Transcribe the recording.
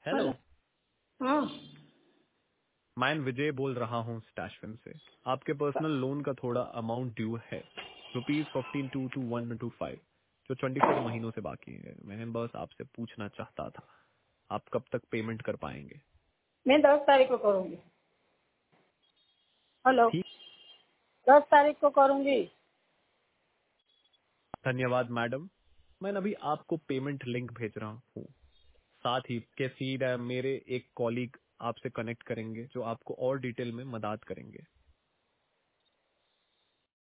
Hello. Hello. हाँ। मैं विजय बोल रहा हूँ स्टैशफिन से। आपके पर्सनल लोन का थोड़ा अमाउंट ड्यू है, ₹15,22125, जो 24 महीनों से बाकी है। मैं बस आपसे पूछना चाहता था, आप कब तक पेमेंट कर पाएंगे? मैं 10 तारीख को करूँगी। हेलो। ठीक। 10 तारीख को करूँगी। धन्यवाद मैडम। मैं अभी आपको पेमेंट लिंक भेज रहा हूँ। साथ ही के सीधा मेरे एक कॉलीग आपसे कनेक्ट करेंगे, जो आपको और डिटेल में मदद करेंगे।